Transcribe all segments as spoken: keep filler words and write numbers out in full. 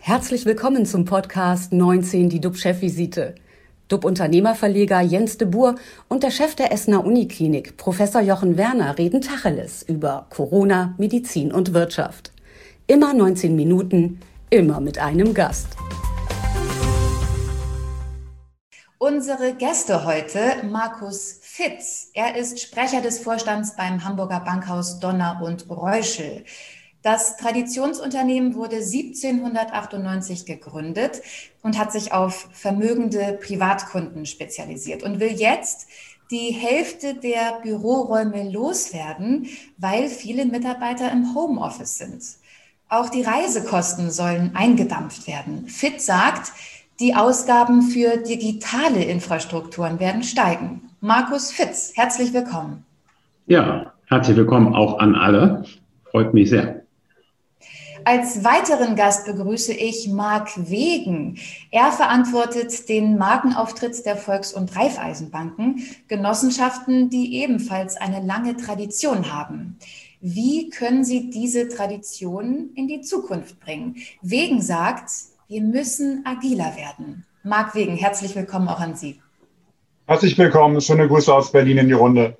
Herzlich willkommen zum Podcast neunzehn, die D U B-Chefvisite. D U B-Unternehmerverleger Jens de Boer und der Chef der Essener Uniklinik, Professor Jochen Werner, reden Tacheles über Corona, Medizin und Wirtschaft. Immer neunzehn Minuten, immer mit einem Gast. Unsere Gäste heute, Markus Fitz. Er ist Sprecher des Vorstands beim Hamburger Bankhaus Donner und Reuschel. Das Traditionsunternehmen wurde siebzehnhundertachtundneunzig gegründet und hat sich auf vermögende Privatkunden spezialisiert und will jetzt die Hälfte der Büroräume loswerden, weil viele Mitarbeiter im Homeoffice sind. Auch die Reisekosten sollen eingedampft werden. Fitz sagt, die Ausgaben für digitale Infrastrukturen werden steigen. Markus Fitz, herzlich willkommen. Ja, herzlich willkommen auch an alle. Freut mich sehr. Als weiteren Gast begrüße ich Marc Wegen. Er verantwortet den Markenauftritt der Volks- und Raiffeisenbanken, Genossenschaften, die ebenfalls eine lange Tradition haben. Wie können Sie diese Tradition in die Zukunft bringen? Wegen sagt, wir müssen agiler werden. Marc Wegen, herzlich willkommen auch an Sie. Herzlich willkommen, schöne Grüße aus Berlin in die Runde.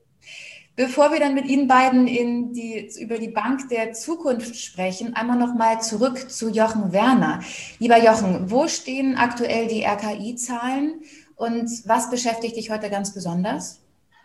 Bevor wir dann mit Ihnen beiden in die, über die Bank der Zukunft sprechen, einmal noch mal zurück zu Jochen Werner. Lieber Jochen, wo stehen aktuell die R K I-Zahlen und was beschäftigt dich heute ganz besonders?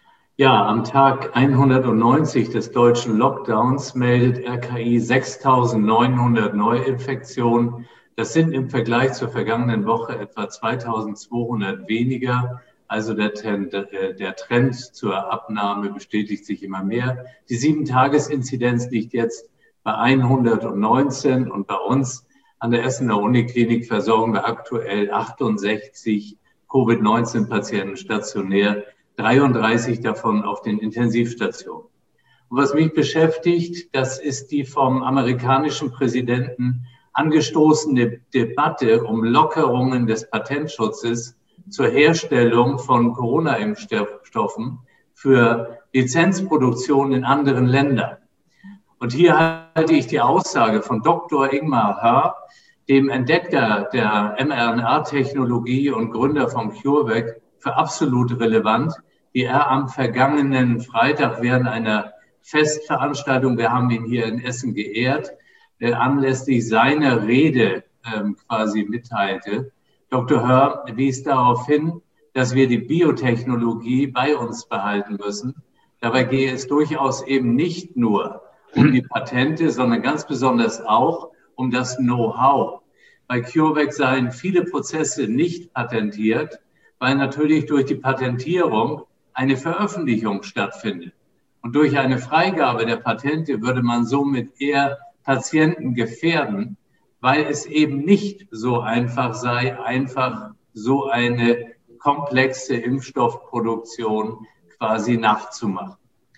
Ja, am Tag hundertneunzig des deutschen Lockdowns meldet R K I sechstausendneunhundert Neuinfektionen. Das sind im Vergleich zur vergangenen Woche etwa zweitausendzweihundert weniger. Also der Trend, der Trend zur Abnahme bestätigt sich immer mehr. Die sieben-Tages-Inzidenz liegt jetzt bei hundertneunzehn und bei uns an der Essener Uniklinik versorgen wir aktuell achtundsechzig Covid neunzehn Patienten stationär, dreiunddreißig davon auf den Intensivstationen. Und was mich beschäftigt, das ist die vom amerikanischen Präsidenten angestoßene Debatte um Lockerungen des Patentschutzes zur Herstellung von Corona-Impfstoffen für Lizenzproduktion in anderen Ländern. Und hier halte ich die Aussage von Doktor Ingmar Hör, dem Entdecker der mRNA-Technologie und Gründer von CureVac, für absolut relevant, die er am vergangenen Freitag während einer Festveranstaltung, wir haben ihn hier in Essen geehrt, äh, anlässlich seiner Rede äh, quasi mitteilte. Doktor Hör wies darauf hin, dass wir die Biotechnologie bei uns behalten müssen. Dabei gehe es durchaus eben nicht nur um die Patente, sondern ganz besonders auch um das Know-how. Bei CureVac seien viele Prozesse nicht patentiert, weil natürlich durch die Patentierung eine Veröffentlichung stattfindet. Und durch eine Freigabe der Patente würde man somit eher Patienten gefährden, weil es eben nicht so einfach sei, einfach so eine komplexe Impfstoffproduktion quasi nachzumachen.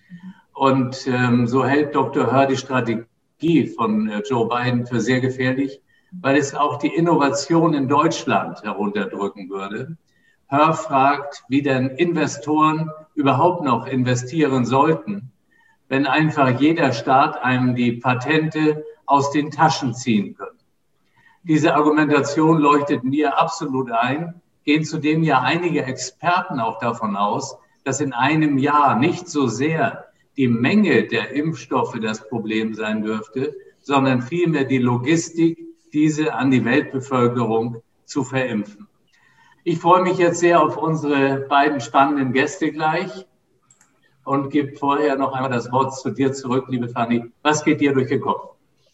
Und ähm, so hält Doktor Hör die Strategie von äh, Joe Biden für sehr gefährlich, weil es auch die Innovation in Deutschland herunterdrücken würde. Hör fragt, wie denn Investoren überhaupt noch investieren sollten, wenn einfach jeder Staat einem die Patente aus den Taschen ziehen könnte. Diese Argumentation leuchtet mir absolut ein, gehen zudem ja einige Experten auch davon aus, dass in einem Jahr nicht so sehr die Menge der Impfstoffe das Problem sein dürfte, sondern vielmehr die Logistik, diese an die Weltbevölkerung zu verimpfen. Ich freue mich jetzt sehr auf unsere beiden spannenden Gäste gleich und gebe vorher noch einmal das Wort zu dir zurück, liebe Fanny. Was geht dir durch den Kopf?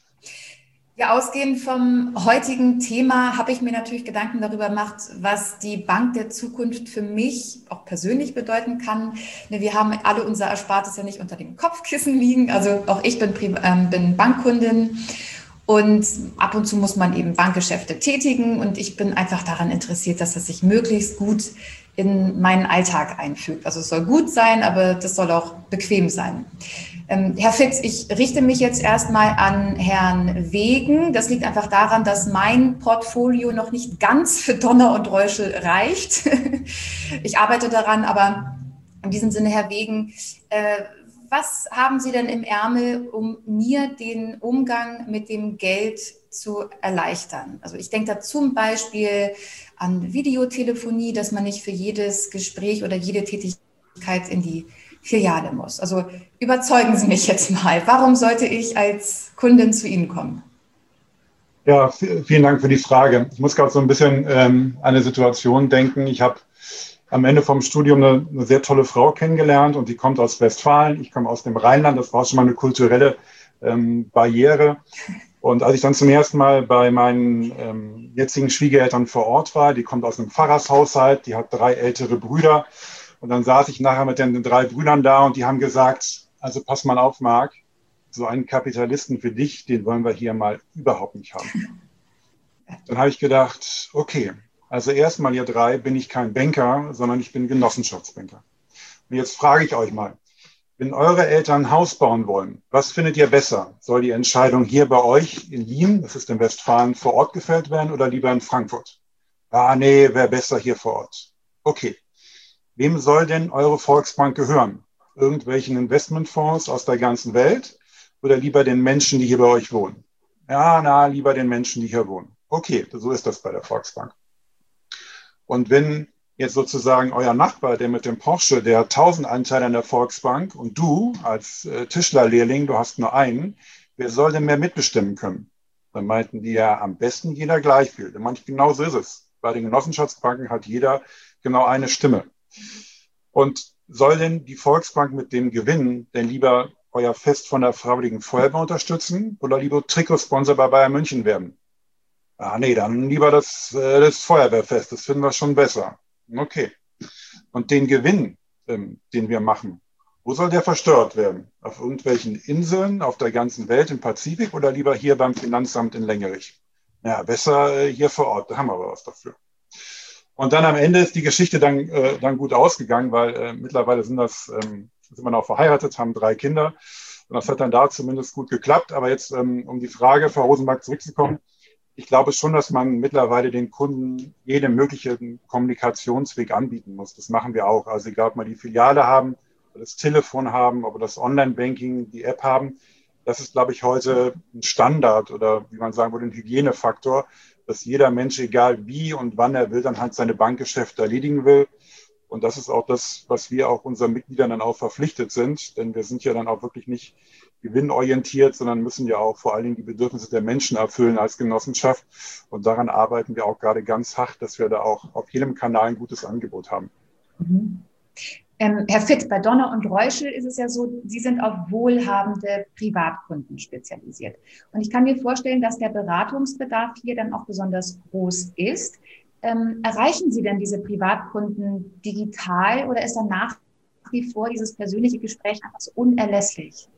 Ja, ausgehend vom heutigen Thema habe ich mir natürlich Gedanken darüber gemacht, was die Bank der Zukunft für mich auch persönlich bedeuten kann. Wir haben alle unser Erspartes ja nicht unter dem Kopfkissen liegen. Also auch ich bin, ähm, bin Bankkundin und ab und zu muss man eben Bankgeschäfte tätigen. Und ich bin einfach daran interessiert, dass das sich möglichst gut in meinen Alltag einfügt. Also es soll gut sein, aber das soll auch bequem sein. Ähm, Herr Fitz, ich richte mich jetzt erstmal an Herrn Wegen. Das liegt einfach daran, dass mein Portfolio noch nicht ganz für Donner und Reuschel reicht. Ich arbeite daran, aber in diesem Sinne, Herr Wegen, äh, was haben Sie denn im Ärmel, um mir den Umgang mit dem Geld zu erleichtern? Also ich denke da zum Beispiel an Videotelefonie, dass man nicht für jedes Gespräch oder jede Tätigkeit in die Filiale muss. Also überzeugen Sie mich jetzt mal. Warum sollte ich als Kundin zu Ihnen kommen? Ja, vielen Dank für die Frage. Ich muss gerade so ein bisschen ähm, an eine Situation denken. Ich habe am Ende vom Studium eine, eine sehr tolle Frau kennengelernt und die kommt aus Westfalen. Ich komme aus dem Rheinland. Das war schon mal eine kulturelle ähm, Barriere. Und als ich dann zum ersten Mal bei meinen ähm, jetzigen Schwiegereltern vor Ort war, die kommt aus einem Pfarrershaushalt, die hat drei ältere Brüder. Und dann saß ich nachher mit den drei Brüdern da und die haben gesagt, also pass mal auf, Marc, so einen Kapitalisten für dich, den wollen wir hier mal überhaupt nicht haben. Dann habe ich gedacht, okay, also erstmal ihr drei bin ich kein Banker, sondern ich bin Genossenschaftsbanker. Und jetzt frage ich euch mal, wenn eure Eltern ein Haus bauen wollen, was findet ihr besser? Soll die Entscheidung hier bei euch in Wien, das ist in Westfalen, vor Ort gefällt werden oder lieber in Frankfurt? Ah, nee, wäre besser hier vor Ort. Okay. Wem soll denn eure Volksbank gehören? Irgendwelchen Investmentfonds aus der ganzen Welt oder lieber den Menschen, die hier bei euch wohnen? Ja, na, lieber den Menschen, die hier wohnen. Okay, so ist das bei der Volksbank. Und wenn jetzt sozusagen euer Nachbar, der mit dem Porsche, der hat tausend Anteile an der Volksbank und du als äh, Tischlerlehrling, du hast nur einen, wer soll denn mehr mitbestimmen können? Dann meinten die ja am besten jeder gleich viel. Dann meinte ich, genau so ist es. Bei den Genossenschaftsbanken hat jeder genau eine Stimme. Und soll denn die Volksbank mit dem Gewinn denn lieber euer Fest von der Freiwilligen Feuerwehr unterstützen oder lieber Trikotsponsor bei Bayern München werden? Ah, nee, dann lieber das, äh, das Feuerwehrfest, das finden wir schon besser. Okay. Und den Gewinn, ähm, den wir machen, wo soll der versteuert werden? Auf irgendwelchen Inseln auf der ganzen Welt im Pazifik oder lieber hier beim Finanzamt in Längerich? Ja, besser äh, hier vor Ort, da haben wir aber was dafür. Und dann am Ende ist die Geschichte dann, äh, dann gut ausgegangen, weil äh, mittlerweile sind das, ähm, sind wir noch verheiratet, haben drei Kinder. Und das hat dann da zumindest gut geklappt. Aber jetzt, ähm, um die Frage, Frau Rosenberg, zurückzukommen. Ich glaube schon, dass man mittlerweile den Kunden jeden möglichen Kommunikationsweg anbieten muss. Das machen wir auch. Also egal, ob wir die Filiale haben, oder das Telefon haben, ob wir das Online-Banking, die App haben. Das ist, glaube ich, heute ein Standard oder wie man sagen würde, ein Hygienefaktor, dass jeder Mensch, egal wie und wann er will, dann halt seine Bankgeschäfte erledigen will. Und das ist auch das, was wir auch unseren Mitgliedern dann auch verpflichtet sind. Denn wir sind ja dann auch wirklich nicht gewinnorientiert, sondern müssen ja auch vor allen Dingen die Bedürfnisse der Menschen erfüllen als Genossenschaft. Und daran arbeiten wir auch gerade ganz hart, dass wir da auch auf jedem Kanal ein gutes Angebot haben. Mhm. Ähm, Herr Fitt, bei Donner und Reuschel ist es ja so, Sie sind auf wohlhabende Privatkunden spezialisiert. Und ich kann mir vorstellen, dass der Beratungsbedarf hier dann auch besonders groß ist. Ähm, erreichen Sie denn diese Privatkunden digital oder ist dann nach wie vor dieses persönliche Gespräch einfach so unerlässlich?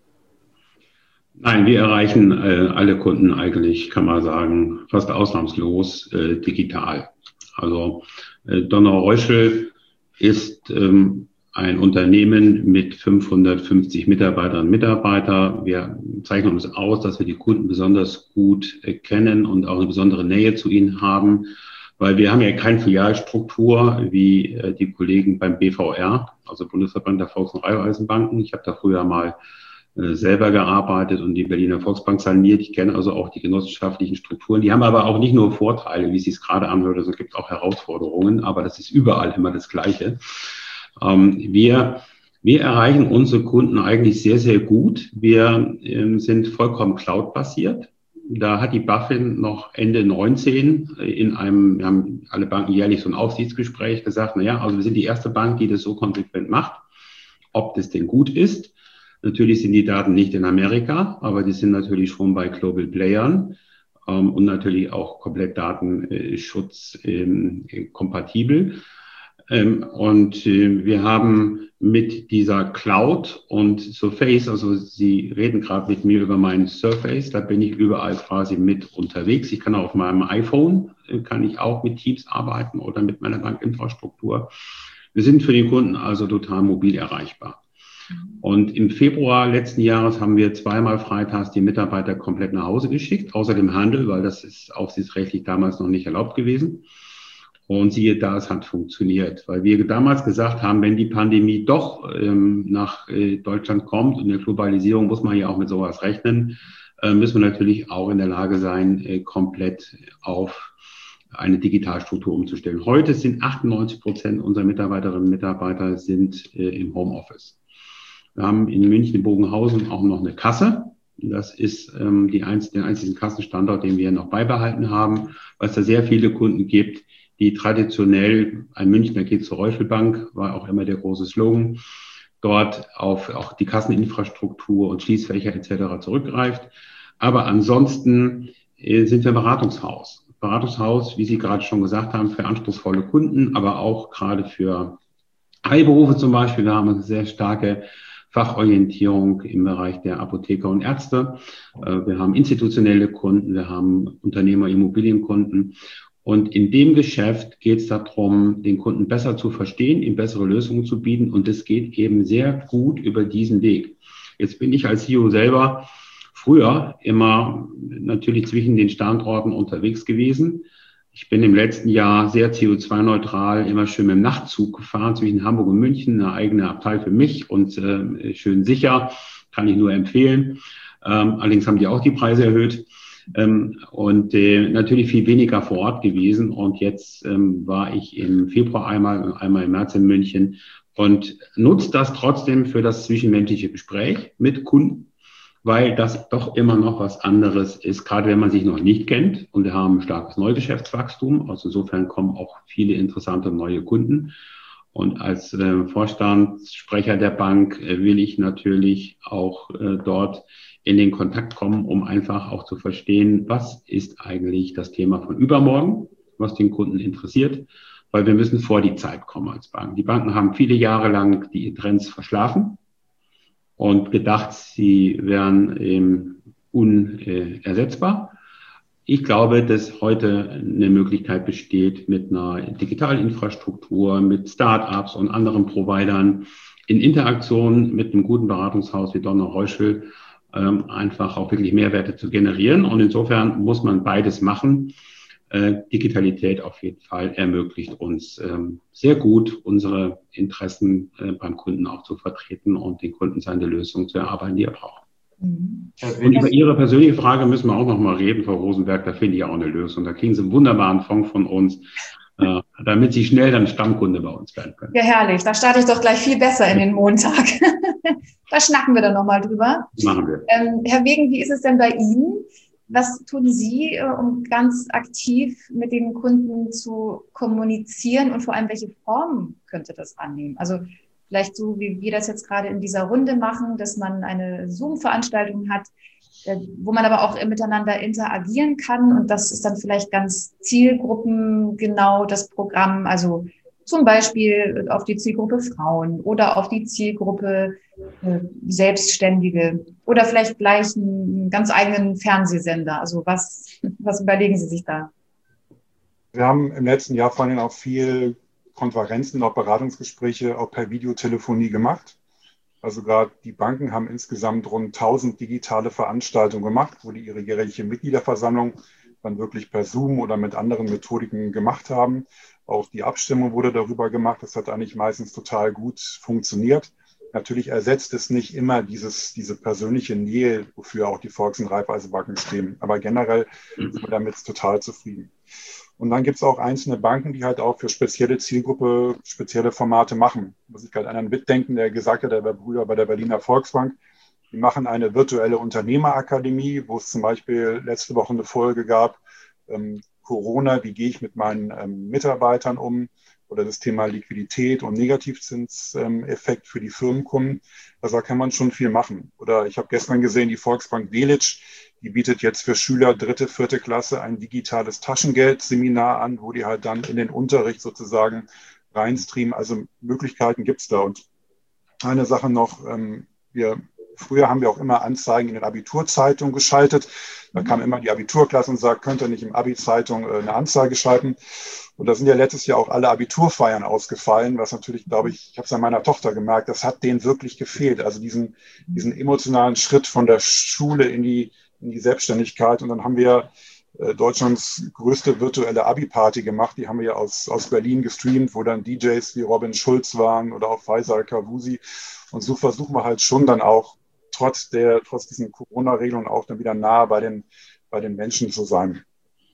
Nein, wir erreichen äh, alle Kunden eigentlich, kann man sagen, fast ausnahmslos äh, digital. Also äh, Donner und Reuschel ist ähm, ein Unternehmen mit fünfhundertfünfzig Mitarbeiterinnen und Mitarbeitern. Wir zeichnen uns aus, dass wir die Kunden besonders gut äh, kennen und auch eine besondere Nähe zu ihnen haben, weil wir haben ja keine Filialstruktur wie äh, die Kollegen beim B V R, also Bundesverband der Volks- und Raiffeisenbanken. Ich habe da früher mal äh, selber gearbeitet und die Berliner Volksbank saniert. Ich kenne also auch die genossenschaftlichen Strukturen. Die haben aber auch nicht nur Vorteile, wie es sich gerade anhört, also es gibt auch Herausforderungen, aber das ist überall immer das Gleiche. Ähm, wir, wir erreichen unsere Kunden eigentlich sehr, sehr gut. Wir ähm, sind vollkommen cloud-basiert. Da hat die BaFin noch Ende neunzehn in einem, wir haben alle Banken jährlich so ein Aufsichtsgespräch gesagt, na ja, also wir sind die erste Bank, die das so konsequent macht. Ob das denn gut ist? Natürlich sind die Daten nicht in Amerika, aber die sind natürlich schon bei Global Playern ähm, und natürlich auch komplett Datenschutz ähm, kompatibel. Ähm, und äh, wir haben mit dieser Cloud und Surface, also Sie reden gerade mit mir über meinen Surface, da bin ich überall quasi mit unterwegs. Ich kann auch auf meinem iPhone, äh, kann ich auch mit Teams arbeiten oder mit meiner Bankinfrastruktur. Wir sind für den Kunden also total mobil erreichbar. Und im Februar letzten Jahres haben wir zweimal freitags die Mitarbeiter komplett nach Hause geschickt, außer dem Handel, weil das ist aufsichtsrechtlich damals noch nicht erlaubt gewesen. Und siehe da, es hat funktioniert, weil wir damals gesagt haben, wenn die Pandemie doch ähm, nach äh, Deutschland kommt und in der Globalisierung muss man ja auch mit sowas rechnen, äh, müssen wir natürlich auch in der Lage sein, äh, komplett auf eine Digitalstruktur umzustellen. Heute sind achtundneunzig Prozent unserer Mitarbeiterinnen und Mitarbeiter sind äh, im Homeoffice. Wir haben in München, in Bogenhausen auch noch eine Kasse. Das ist ähm, die einz- der einzige Kassenstandort, den wir noch beibehalten haben, weil es da sehr viele Kunden gibt, die traditionell, ein Münchner geht zur Reuschelbank, war auch immer der große Slogan, dort auf auch die Kasseninfrastruktur und Schließfächer et cetera zurückgreift. Aber ansonsten äh, sind wir Beratungshaus. Beratungshaus, wie Sie gerade schon gesagt haben, für anspruchsvolle Kunden, aber auch gerade für Heilberufe zum Beispiel. Wir haben eine sehr starke Fachorientierung im Bereich der Apotheker und Ärzte. Äh, wir haben institutionelle Kunden, wir haben Unternehmer, Immobilienkunden. Und in dem Geschäft geht es darum, den Kunden besser zu verstehen, ihm bessere Lösungen zu bieten. Und das geht eben sehr gut über diesen Weg. Jetzt bin ich als C E O selber früher immer natürlich zwischen den Standorten unterwegs gewesen. Ich bin im letzten Jahr sehr C O zwei neutral immer schön mit dem Nachtzug gefahren zwischen Hamburg und München, eine eigene Abteil für mich und äh, schön sicher, kann ich nur empfehlen. Ähm, allerdings haben die auch die Preise erhöht. Ähm, und äh, natürlich viel weniger vor Ort gewesen. Und jetzt ähm, war ich im Februar einmal und einmal im März in München und nutze das trotzdem für das zwischenmenschliche Gespräch mit Kunden, weil das doch immer noch was anderes ist, gerade wenn man sich noch nicht kennt. Und wir haben ein starkes Neugeschäftswachstum. Also insofern kommen auch viele interessante neue Kunden. Und als äh, Vorstandssprecher der Bank äh, will ich natürlich auch äh, dort in den Kontakt kommen, um einfach auch zu verstehen, was ist eigentlich das Thema von übermorgen, was den Kunden interessiert, weil wir müssen vor die Zeit kommen als Bank. Die Banken haben viele Jahre lang die Trends verschlafen und gedacht, sie wären ähm, unersetzbar. Ich glaube, dass heute eine Möglichkeit besteht, mit einer Digitalinfrastruktur, mit Start-ups und anderen Providern in Interaktion mit einem guten Beratungshaus wie Donner Reuschel ähm, einfach auch wirklich Mehrwerte zu generieren. Und insofern muss man beides machen. Äh, Digitalität auf jeden Fall ermöglicht uns ähm, sehr gut, unsere Interessen äh, beim Kunden auch zu vertreten und den Kunden seine Lösung zu erarbeiten, die er braucht. Und über Ihre persönliche Frage müssen wir auch noch mal reden, Frau Rosenberg. Da finde ich auch eine Lösung. Da kriegen Sie einen wunderbaren Fonds von uns, äh, damit Sie schnell dann Stammkunde bei uns werden können. Ja, herrlich. Da starte ich doch gleich viel besser in den Montag. Da schnacken wir dann noch mal drüber. Machen wir. Ähm, Herr Wegen, wie ist es denn bei Ihnen? Was tun Sie, äh, um ganz aktiv mit den Kunden zu kommunizieren und vor allem, welche Form könnte das annehmen? Also vielleicht so, wie wir das jetzt gerade in dieser Runde machen, dass man eine Zoom-Veranstaltung hat, wo man aber auch miteinander interagieren kann. Und das ist dann vielleicht ganz zielgruppengenau das Programm. Also zum Beispiel auf die Zielgruppe Frauen oder auf die Zielgruppe äh, Selbstständige oder vielleicht gleich einen ganz eigenen Fernsehsender. Also was, was überlegen Sie sich da? Wir haben im letzten Jahr vor allem auch viel Konferenzen, auch Beratungsgespräche auch per Videotelefonie gemacht. Also gerade die Banken haben insgesamt rund tausend digitale Veranstaltungen gemacht, wo die ihre jährliche Mitgliederversammlung dann wirklich per Zoom oder mit anderen Methodiken gemacht haben. Auch die Abstimmung wurde darüber gemacht. Das hat eigentlich meistens total gut funktioniert. Natürlich ersetzt es nicht immer dieses, diese persönliche Nähe, wofür auch die Volks- und Raiffeisenbanken stehen. Aber generell sind wir damit total zufrieden. Und dann gibt es auch einzelne Banken, die halt auch für spezielle Zielgruppe spezielle Formate machen. Muss ich gerade an einen mitdenken, der gesagt hat, der war Brüder bei der Berliner Volksbank. Die machen eine virtuelle Unternehmerakademie, wo es zum Beispiel letzte Woche eine Folge gab, ähm, Corona, wie gehe ich mit meinen ähm, Mitarbeitern um? Oder das Thema Liquidität und Negativzinseffekt für die Firmenkunden. Also da kann man schon viel machen. Oder ich habe gestern gesehen, die Volksbank Delitzsch, die bietet jetzt für Schüler dritte, vierte Klasse ein digitales Taschengeldseminar an, wo die halt dann in den Unterricht sozusagen reinstreamen. Also Möglichkeiten gibt's da. Und eine Sache noch, ähm, wir früher haben wir auch immer Anzeigen in den Abiturzeitungen geschaltet. Da kam immer die Abiturklasse und sagt, könnt ihr nicht im Abi-Zeitung äh, eine Anzeige schalten? Und da sind ja letztes Jahr auch alle Abiturfeiern ausgefallen, was natürlich, glaube ich, ich habe es an meiner Tochter gemerkt, das hat denen wirklich gefehlt. Also diesen, diesen emotionalen Schritt von der Schule in die, in die Selbstständigkeit. Und dann haben wir äh, Deutschlands größte virtuelle Abi-Party gemacht. Die haben wir ja aus, aus Berlin gestreamt, wo dann D Js wie Robin Schulz waren oder auch Faisal Kavusi. Und so versuchen wir halt schon dann auch trotz der, trotz diesen Corona-Regelungen auch dann wieder nah bei den, bei den Menschen zu sein.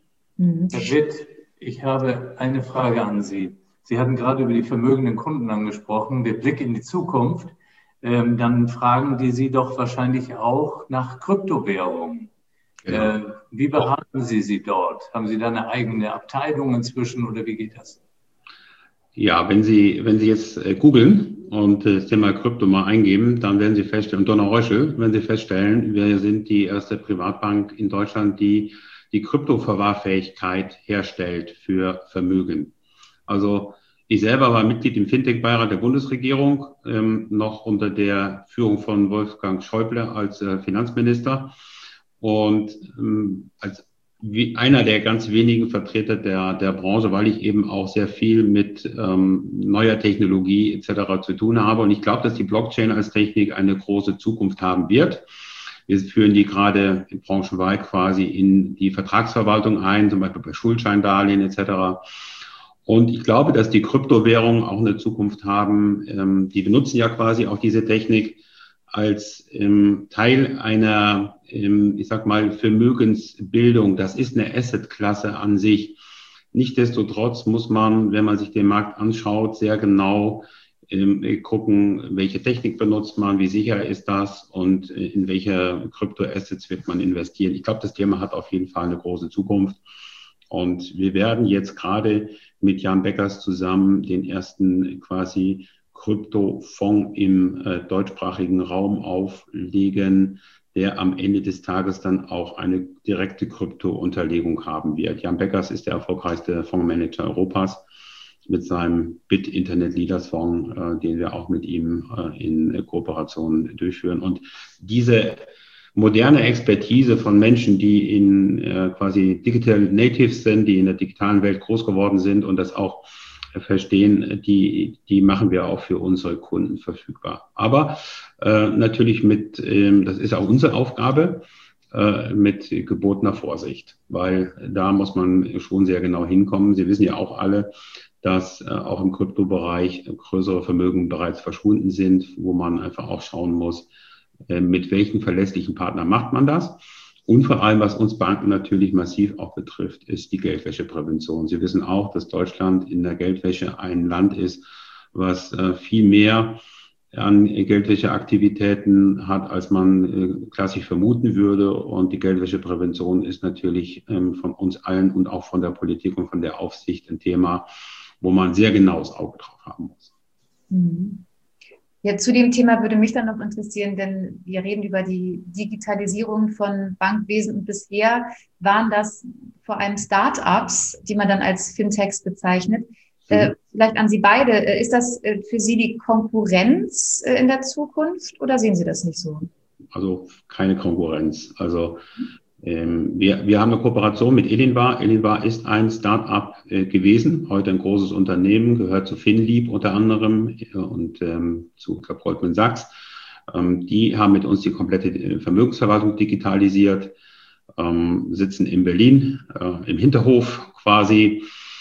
Herr Witt, ich habe eine Frage an Sie. Sie hatten gerade über die vermögenden Kunden angesprochen, der Blick in die Zukunft. Ähm, dann fragen die Sie doch wahrscheinlich auch nach Kryptowährungen. Genau. Äh, wie beraten Sie sie dort? Haben Sie da eine eigene Abteilung inzwischen oder wie geht das? Ja, wenn Sie, wenn Sie jetzt äh, googeln und äh, das Thema Krypto mal eingeben, dann werden Sie feststellen, und Donner Reuschel, werden Sie feststellen, wir sind die erste Privatbank in Deutschland, die die Kryptoverwahrfähigkeit herstellt für Vermögen. Also ich selber war Mitglied im Fintech-Beirat der Bundesregierung, ähm, noch unter der Führung von Wolfgang Schäuble als äh, Finanzminister und ähm, als wie einer der ganz wenigen Vertreter der, der Branche, weil ich eben auch sehr viel mit ähm, neuer Technologie et cetera zu tun habe. Und ich glaube, dass die Blockchain als Technik eine große Zukunft haben wird. Wir führen die gerade branchenweit quasi in die Vertragsverwaltung ein, zum Beispiel bei Schuldscheindarlehen et cetera. Und ich glaube, dass die Kryptowährungen auch eine Zukunft haben. Ähm, die benutzen ja quasi auch diese Technik als ähm, Teil einer, ähm, ich sag mal, Vermögensbildung. Das ist eine Assetklasse an sich. Nichtsdestotrotz muss man, wenn man sich den Markt anschaut, sehr genau ähm, gucken, welche Technik benutzt man, wie sicher ist das und äh, in welche Kryptoassets wird man investieren. Ich glaube, das Thema hat auf jeden Fall eine große Zukunft. Und wir werden jetzt gerade mit Jan Beckers zusammen den ersten quasi Kryptofonds im äh, deutschsprachigen Raum auflegen, der am Ende des Tages dann auch eine direkte Krypto-Unterlegung haben wird. Jan Beckers ist der erfolgreichste Fondsmanager Europas mit seinem B I T Internet Leaders Fonds, äh, den wir auch mit ihm äh, in Kooperation durchführen. Und diese moderne Expertise von Menschen, die in äh, quasi Digital Natives sind, die in der digitalen Welt groß geworden sind und das auch äh, verstehen, die, die machen wir auch für unsere Kunden verfügbar. Aber äh, natürlich mit, ähm, das ist auch unsere Aufgabe, äh, mit gebotener Vorsicht, weil da muss man schon sehr genau hinkommen. Sie wissen ja auch alle, dass äh, auch im Kryptobereich größere Vermögen bereits verschwunden sind, wo man einfach auch schauen muss, mit welchen verlässlichen Partnern macht man das? Und vor allem, was uns Banken natürlich massiv auch betrifft, ist die Geldwäscheprävention. Sie wissen auch, dass Deutschland in der Geldwäsche ein Land ist, was äh, viel mehr an Geldwäscheaktivitäten hat, als man äh, klassisch vermuten würde. Und die Geldwäscheprävention ist natürlich ähm, von uns allen und auch von der Politik und von der Aufsicht ein Thema, wo man sehr genaues Auge drauf haben muss. Mhm. Ja, zu dem Thema würde mich dann noch interessieren, denn wir reden über die Digitalisierung von Bankwesen und bisher waren das vor allem Start-ups, die man dann als Fintechs bezeichnet. Mhm. Äh, vielleicht an Sie beide. Ist das für Sie die Konkurrenz in der Zukunft oder sehen Sie das nicht so? Also keine Konkurrenz. Also ähm, wir, wir haben eine Kooperation mit Elinbar. Elinbar ist ein Start-up äh, gewesen, heute ein großes Unternehmen, gehört zu Finlieb unter anderem äh, und ähm, zu glaub, Goldman Sachs. Ähm, die haben mit uns die komplette Vermögensverwaltung digitalisiert, ähm, sitzen in Berlin, äh, im Hinterhof quasi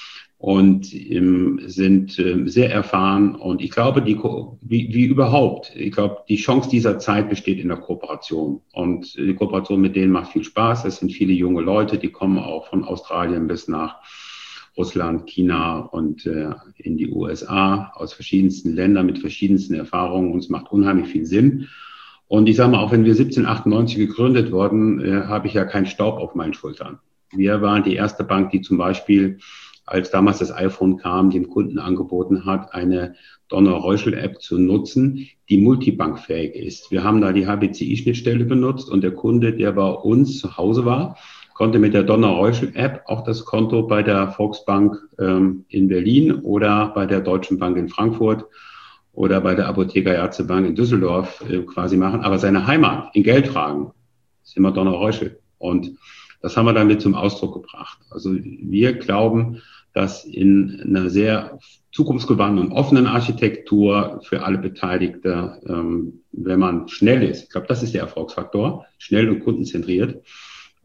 und ähm, sind äh, sehr erfahren. Und ich glaube, die wie, wie überhaupt, ich glaube, die Chance dieser Zeit besteht in der Kooperation. Und die Kooperation mit denen macht viel Spaß. Es sind viele junge Leute, die kommen auch von Australien bis nach Russland, China und äh, in die U S A, aus verschiedensten Ländern mit verschiedensten Erfahrungen. Und es macht unheimlich viel Sinn. Und ich sage mal, auch wenn wir siebzehnhundertachtundneunzig gegründet wurden, äh, habe ich ja keinen Staub auf meinen Schultern. Wir waren die erste Bank, die zum Beispiel, als damals das iPhone kam, dem Kunden angeboten hat, eine Donner-Reuschel-App zu nutzen, die multibankfähig ist. Wir haben da die H B C I-Schnittstelle benutzt und der Kunde, der bei uns zu Hause war, konnte mit der Donner-Reuschel-App auch das Konto bei der Volksbank ähm, in Berlin oder bei der Deutschen Bank in Frankfurt oder bei der Apotheker Ärztebank in Düsseldorf äh, quasi machen. Aber seine Heimat in Geldfragen ist immer Donner-Reuschel. Und das haben wir damit zum Ausdruck gebracht. Also wir glauben, dass in einer sehr zukunftsgewandten und offenen Architektur für alle Beteiligten, ähm, wenn man schnell ist, ich glaube, das ist der Erfolgsfaktor, schnell und kundenzentriert,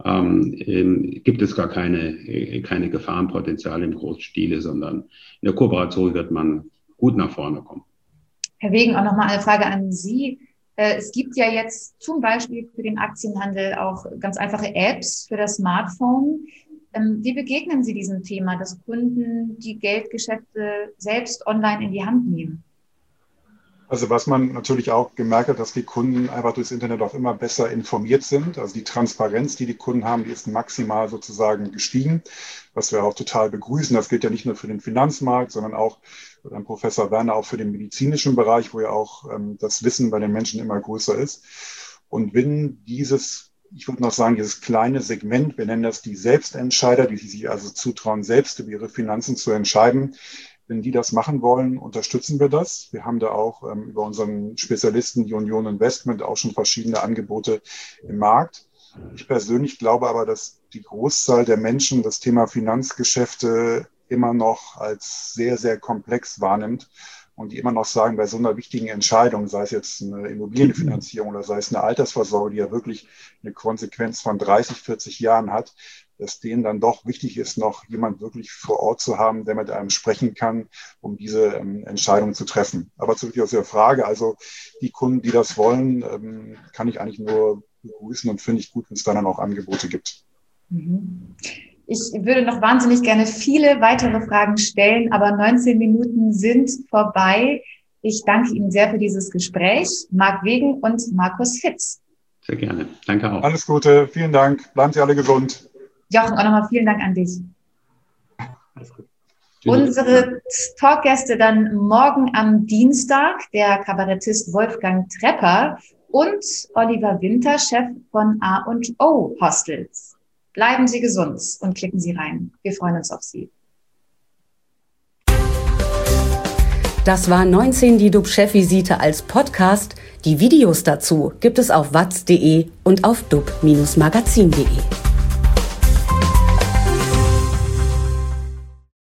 ähm, ähm, gibt es gar keine, äh, keine Gefahrenpotenziale im großen Stile, sondern in der Kooperation wird man gut nach vorne kommen. Herr Wegen, auch nochmal eine Frage an Sie. Es gibt ja jetzt zum Beispiel für den Aktienhandel auch ganz einfache Apps für das Smartphone. Wie begegnen Sie diesem Thema, dass Kunden die Geldgeschäfte selbst online in die Hand nehmen? Also was man natürlich auch gemerkt hat, dass die Kunden einfach durchs Internet auch immer besser informiert sind. Also die Transparenz, die die Kunden haben, die ist maximal sozusagen gestiegen, was wir auch total begrüßen. Das gilt ja nicht nur für den Finanzmarkt, sondern auch, ähm, Professor Werner, auch für den medizinischen Bereich, wo ja auch ähm, das Wissen bei den Menschen immer größer ist. Und wenn dieses, ich würde noch sagen, dieses kleine Segment, wir nennen das die Selbstentscheider, die sich also zutrauen, selbst über ihre Finanzen zu entscheiden, wenn die das machen wollen, unterstützen wir das. Wir haben da auch ähm, über unseren Spezialisten, die Union Investment, auch schon verschiedene Angebote im Markt. Ich persönlich glaube aber, dass die Großzahl der Menschen das Thema Finanzgeschäfte immer noch als sehr, sehr komplex wahrnimmt und die immer noch sagen, bei so einer wichtigen Entscheidung, sei es jetzt eine Immobilienfinanzierung oder sei es eine Altersvorsorge, die ja wirklich eine Konsequenz von dreißig, vierzig Jahren hat, dass denen dann doch wichtig ist, noch jemand wirklich vor Ort zu haben, der mit einem sprechen kann, um diese ähm, Entscheidung zu treffen. Aber zurück aus der Frage, also die Kunden, die das wollen, ähm, kann ich eigentlich nur begrüßen und finde ich gut, wenn es dann auch Angebote gibt. Ich würde noch wahnsinnig gerne viele weitere Fragen stellen, aber neunzehn Minuten sind vorbei. Ich danke Ihnen sehr für dieses Gespräch. Marc Wegen und Markus Fitz. Sehr gerne. Danke auch. Alles Gute. Vielen Dank. Bleiben Sie alle gesund. Jochen, auch nochmal vielen Dank an dich. Alles gut. Unsere Talkgäste dann morgen am Dienstag, der Kabarettist Wolfgang Trepper und Oliver Winter, Chef von A und O Hostels. Bleiben Sie gesund und klicken Sie rein. Wir freuen uns auf Sie. Das war neunzehn die D U B-Chefvisite als Podcast. Die Videos dazu gibt es auf watz punkt de und auf dub Bindestrich magazin punkt de.